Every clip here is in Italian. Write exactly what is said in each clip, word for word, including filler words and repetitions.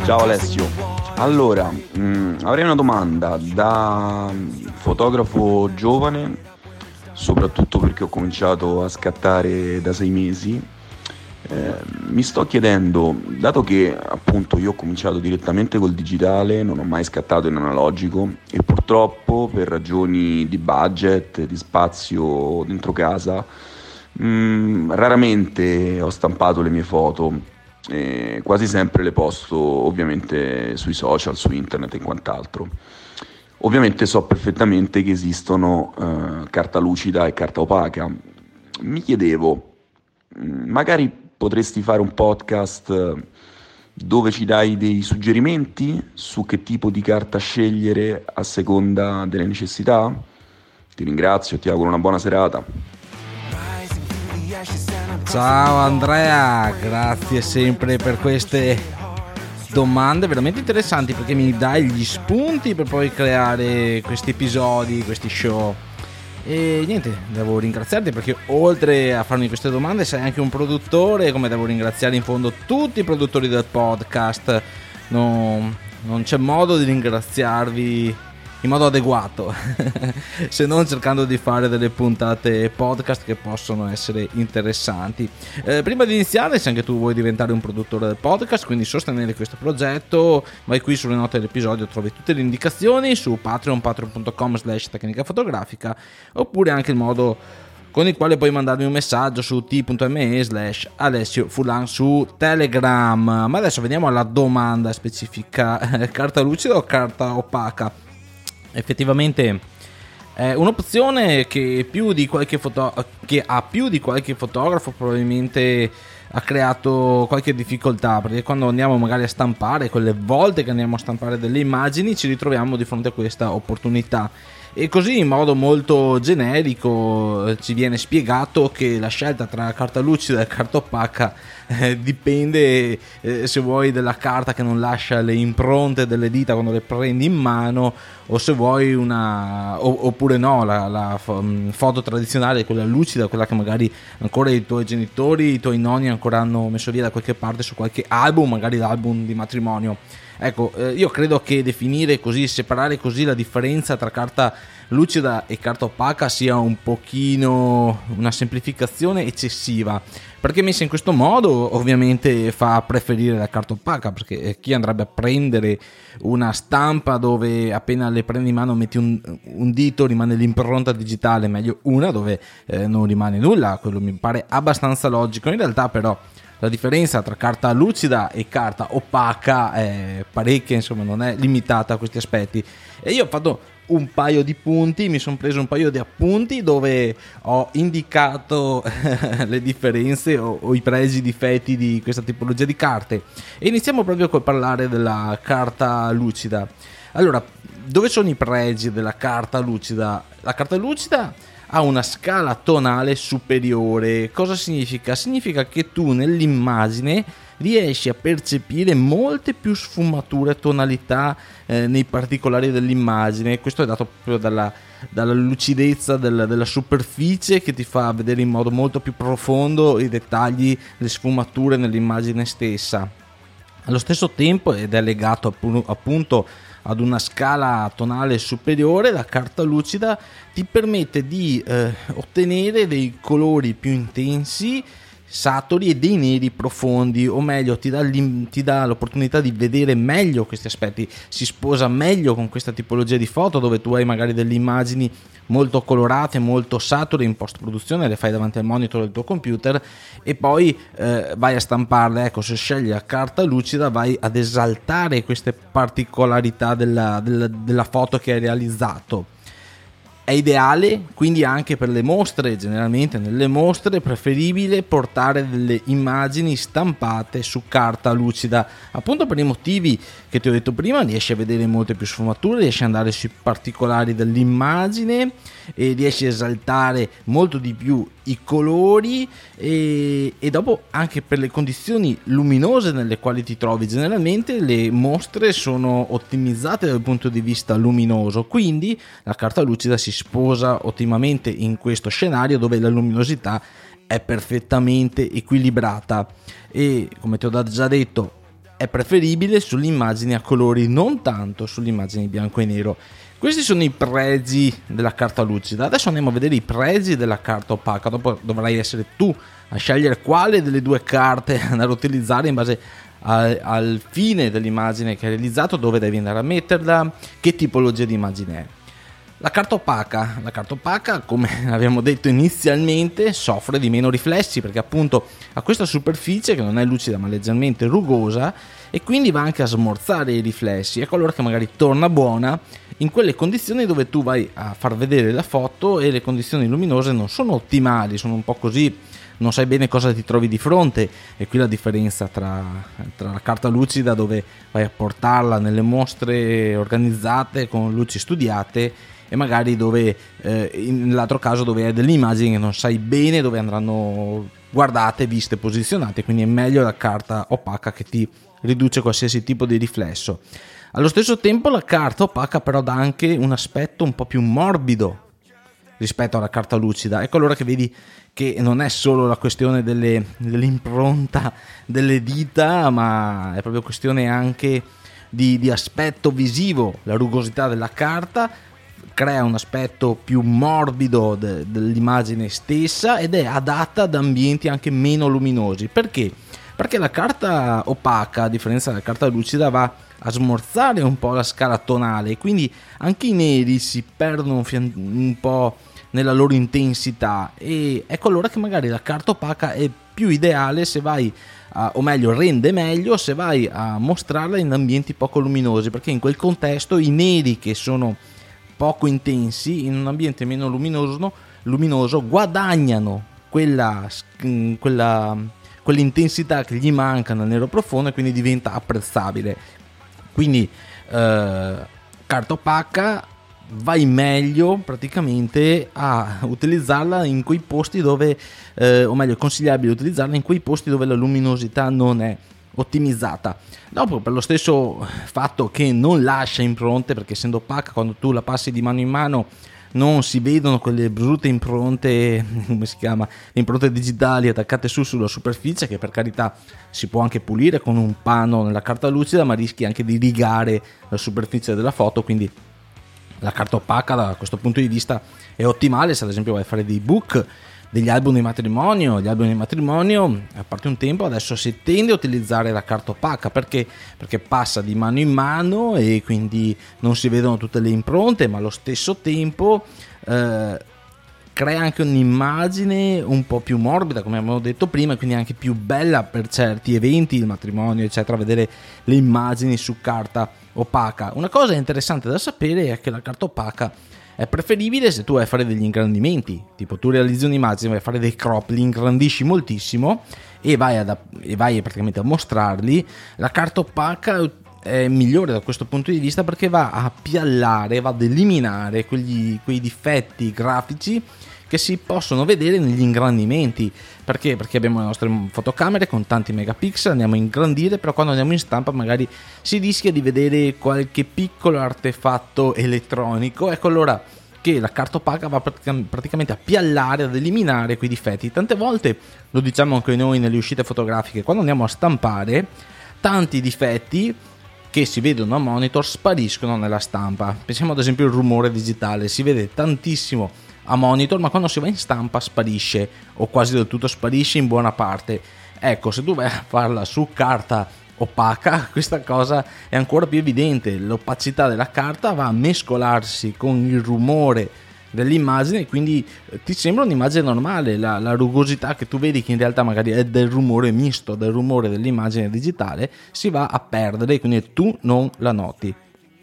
Ciao Alessio, allora mh, avrei una domanda da fotografo giovane, soprattutto perché ho cominciato a scattare da sei mesi. Eh, mi sto chiedendo, dato che appunto io ho cominciato direttamente col digitale, non ho mai scattato in analogico e purtroppo per ragioni di budget, di spazio dentro casa, mh, raramente ho stampato le mie foto. E quasi sempre le posto ovviamente sui social, su internet e quant'altro. Ovviamente so perfettamente che esistono eh, carta lucida e carta opaca. Mi chiedevo, mh, magari potresti fare un podcast eh, dove ci dai dei suggerimenti su che tipo di carta scegliere a seconda delle necessità? Ti ringrazio, ti auguro una buona serata. Ciao Andrea, grazie sempre per queste domande veramente interessanti, perché mi dai gli spunti per poi creare questi episodi, questi show. E niente, devo ringraziarti perché oltre a farmi queste domande sei anche un produttore, come devo ringraziare in fondo tutti i produttori del podcast. No, non c'è modo di ringraziarvi in modo adeguato se non cercando di fare delle puntate podcast che possono essere interessanti. Eh, prima di iniziare, se anche tu vuoi diventare un produttore del podcast, quindi sostenere questo progetto, vai qui sulle note dell'episodio, trovi tutte le indicazioni su patreon patreon punto com slash tecnica fotografica, oppure anche il modo con il quale puoi mandarmi un messaggio su t.me slash Alessio Fulan su Telegram. Ma adesso veniamo alla domanda specifica: carta lucida o carta opaca? Effettivamente è un'opzione che più di qualche foto che a più di qualche fotografo probabilmente ha creato qualche difficoltà, perché quando andiamo magari a stampare, quelle volte che andiamo a stampare delle immagini, ci ritroviamo di fronte a questa opportunità. E così in modo molto generico ci viene spiegato che la scelta tra carta lucida e carta opaca eh, dipende eh, se vuoi della carta che non lascia le impronte delle dita quando le prendi in mano, o se vuoi una o, oppure no la, la foto tradizionale, quella lucida, quella che magari ancora i tuoi genitori, i tuoi nonni ancora hanno messo via da qualche parte su qualche album, magari l'album di matrimonio. Ecco, eh, io credo che definire così, separare così la differenza tra carta lucida e carta opaca sia un pochino una semplificazione eccessiva, perché messa in questo modo ovviamente fa preferire la carta opaca, perché chi andrebbe a prendere una stampa dove appena le prendi in mano metti un, un dito, rimane l'impronta digitale, meglio una dove eh, non rimane nulla. Quello mi pare abbastanza logico. In realtà però la differenza tra carta lucida e carta opaca è parecchia, insomma non è limitata a questi aspetti. E io ho fatto un paio di punti, mi sono preso un paio di appunti dove ho indicato le differenze o, o i pregi e i difetti di questa tipologia di carte. E iniziamo proprio col parlare della carta lucida. Allora, dove sono i pregi della carta lucida? La carta lucida ha una scala tonale superiore. Cosa significa? Significa che tu nell'immagine riesci a percepire molte più sfumature, tonalità eh, nei particolari dell'immagine. Questo è dato proprio dalla, dalla lucidezza del, della superficie, che ti fa vedere in modo molto più profondo i dettagli, le sfumature nell'immagine stessa. Allo stesso tempo, ed è legato appunto ad una scala tonale superiore, la carta lucida ti permette di eh, ottenere dei colori più intensi, saturi, e dei neri profondi, o meglio ti dà, ti dà l'opportunità di vedere meglio questi aspetti. Si sposa meglio con questa tipologia di foto dove tu hai magari delle immagini molto colorate, molto sature in post produzione, le fai davanti al monitor del tuo computer e poi eh, vai a stamparle. Ecco, se scegli la carta lucida vai ad esaltare queste particolarità della, della, della foto che hai realizzato. È ideale quindi anche per le mostre. Generalmente nelle mostre è preferibile portare delle immagini stampate su carta lucida, appunto per i motivi che ti ho detto prima. Riesci a vedere molte più sfumature, riesci ad andare sui particolari dell'immagine e riesci a esaltare molto di più i colori, e, e dopo anche per le condizioni luminose nelle quali ti trovi. Generalmente le mostre sono ottimizzate dal punto di vista luminoso, quindi la carta lucida si sposa ottimamente in questo scenario dove la luminosità è perfettamente equilibrata. E come ti ho già detto, è preferibile sulle immagini a colori, non tanto sulle immagini bianco e nero. Questi sono i pregi della carta lucida. Adesso andiamo a vedere i pregi della carta opaca. Dopo dovrai essere tu a scegliere quale delle due carte andare a utilizzare in base al, al fine dell'immagine che hai realizzato, dove devi andare a metterla, che tipologia di immagine è. La carta opaca, la carta opaca, come abbiamo detto inizialmente, soffre di meno riflessi perché appunto ha questa superficie che non è lucida ma leggermente rugosa e quindi va anche a smorzare i riflessi. Ecco allora che magari torna buona in quelle condizioni dove tu vai a far vedere la foto e le condizioni luminose non sono ottimali, sono un po' così, non sai bene cosa ti trovi di fronte. E qui la differenza tra, tra la carta lucida, dove vai a portarla nelle mostre organizzate con luci studiate, e magari dove eh, nell'altro caso dove hai delle immagini che non sai bene dove andranno guardate, viste, posizionate, quindi è meglio la carta opaca che ti riduce qualsiasi tipo di riflesso. Allo stesso tempo la carta opaca però dà anche un aspetto un po' più morbido rispetto alla carta lucida. Ecco allora che vedi che non è solo la questione delle, dell'impronta delle dita, ma è proprio questione anche di, di aspetto visivo. La rugosità della carta crea un aspetto più morbido de, dell'immagine stessa ed è adatta ad ambienti anche meno luminosi. Perché? Perché la carta opaca, a differenza della carta lucida, va a smorzare un po' la scala tonale, quindi anche i neri si perdono un po' nella loro intensità, e ecco allora che magari la carta opaca è più ideale se vai a, o meglio rende meglio se vai a mostrarla in ambienti poco luminosi, perché in quel contesto i neri che sono poco intensi in un ambiente meno luminoso, luminoso guadagnano quella, quella, quell'intensità che gli manca nel nero profondo e quindi diventa apprezzabile. Quindi eh, carta opaca vai meglio praticamente a utilizzarla in quei posti dove eh, o meglio è consigliabile utilizzarla in quei posti dove la luminosità non è ottimizzata. Dopo, per lo stesso fatto che non lascia impronte, perché essendo opaca quando tu la passi di mano in mano non si vedono quelle brutte impronte, come si chiama, le impronte digitali attaccate su sulla superficie, che per carità si può anche pulire con un panno nella carta lucida, ma rischi anche di rigare la superficie della foto. Quindi la carta opaca da questo punto di vista è ottimale se ad esempio vai a fare dei book, degli album di matrimonio. Gli album di matrimonio, a parte un tempo, adesso si tende a utilizzare la carta opaca perché perché passa di mano in mano e quindi non si vedono tutte le impronte, ma allo stesso tempo eh, crea anche un'immagine un po' più morbida, come abbiamo detto prima, quindi anche più bella per certi eventi, il matrimonio eccetera, vedere le immagini su carta opaca. Una cosa interessante da sapere è che la carta opaca è preferibile se tu vai a fare degli ingrandimenti, tipo tu realizzi un'immagine, vai a fare dei crop, li ingrandisci moltissimo e vai, ad, e vai praticamente a mostrarli. La carta opaca è migliore da questo punto di vista perché va a piallare, va ad eliminare quegli, quei difetti grafici che si possono vedere negli ingrandimenti. Perché? Perché abbiamo le nostre fotocamere con tanti megapixel, andiamo a ingrandire, però quando andiamo in stampa magari si rischia di vedere qualche piccolo artefatto elettronico. Ecco allora che la carta opaca va praticamente a piallare, ad eliminare quei difetti. Tante volte, lo diciamo anche noi nelle uscite fotografiche, quando andiamo a stampare, tanti difetti che si vedono a monitor spariscono nella stampa. Pensiamo ad esempio al rumore digitale, si vede tantissimo a monitor, ma quando si va in stampa sparisce, o quasi del tutto sparisce in buona parte. Ecco, se tu vai a farla su carta opaca, questa cosa è ancora più evidente. L'opacità della carta va a mescolarsi con il rumore dell'immagine, quindi ti sembra un'immagine normale. La, la rugosità che tu vedi, che in realtà magari è del rumore misto del rumore dell'immagine digitale, si va a perdere, quindi tu non la noti.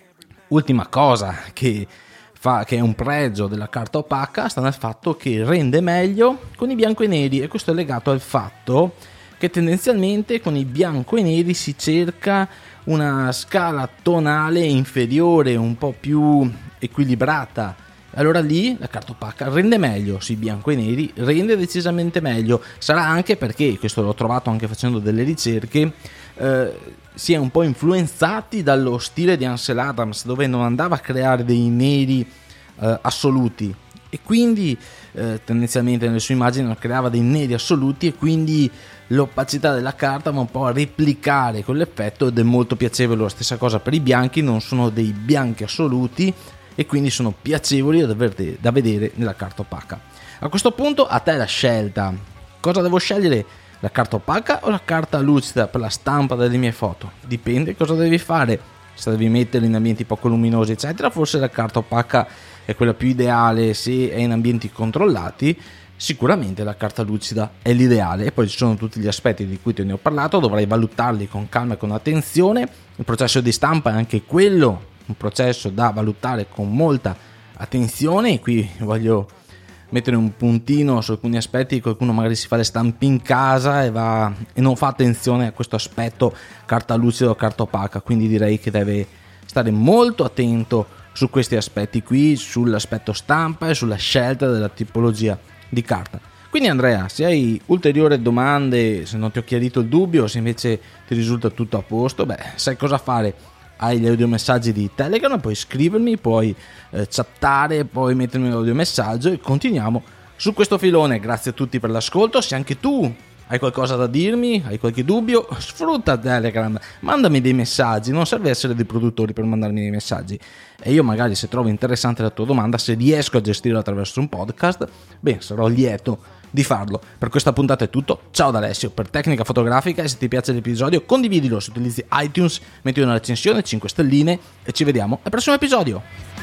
Ultima cosa che fa, che è un pregio della carta opaca, sta nel fatto che rende meglio con i bianco e neri, e questo è legato al fatto che tendenzialmente con i bianco e neri si cerca una scala tonale inferiore, un po' più equilibrata. Allora lì la carta opaca rende meglio sui bianco e neri, rende decisamente meglio. Sarà anche perché, questo l'ho trovato anche facendo delle ricerche, eh, si è un po' influenzati dallo stile di Ansel Adams, dove non andava a creare dei neri eh, assoluti, e quindi eh, tendenzialmente nelle sue immagini non creava dei neri assoluti, e quindi l'opacità della carta va un po' a replicare quell'effetto, ed è molto piacevole. La stessa cosa per i bianchi, non sono dei bianchi assoluti e quindi sono piacevoli da, verde, da vedere nella carta opaca. A questo punto a te la scelta: cosa devo scegliere, la carta opaca o la carta lucida per la stampa delle mie foto? Dipende cosa devi fare, se devi metterli in ambienti poco luminosi eccetera, forse la carta opaca è quella più ideale. Se è in ambienti controllati, sicuramente la carta lucida è l'ideale. E poi ci sono tutti gli aspetti di cui te ne ho parlato, dovrai valutarli con calma e con attenzione. Il processo di stampa è anche quello un processo da valutare con molta attenzione, e qui voglio mettere un puntino su alcuni aspetti. Qualcuno magari si fa le stampe in casa e, va, e non fa attenzione a questo aspetto carta lucida o carta opaca, quindi direi che deve stare molto attento su questi aspetti qui, sull'aspetto stampa e sulla scelta della tipologia di carta. Quindi Andrea, se hai ulteriori domande, se non ti ho chiarito il dubbio, se invece ti risulta tutto a posto, beh, sai cosa fare. Hai gli audiomessaggi di Telegram, puoi scrivermi, puoi eh, chattare, puoi mettermi un audiomessaggio e continuiamo su questo filone. Grazie a tutti per l'ascolto. Se anche tu hai qualcosa da dirmi, hai qualche dubbio, sfrutta Telegram, mandami dei messaggi. Non serve essere dei produttori per mandarmi dei messaggi, e io magari, se trovo interessante la tua domanda, se riesco a gestirla attraverso un podcast, beh, sarò lieto di farlo. Per questa puntata è tutto. Ciao da Alessio per Tecnica Fotografica, e se ti piace l'episodio condividilo, se utilizzi iTunes metti una recensione, cinque stelline, e ci vediamo al prossimo episodio.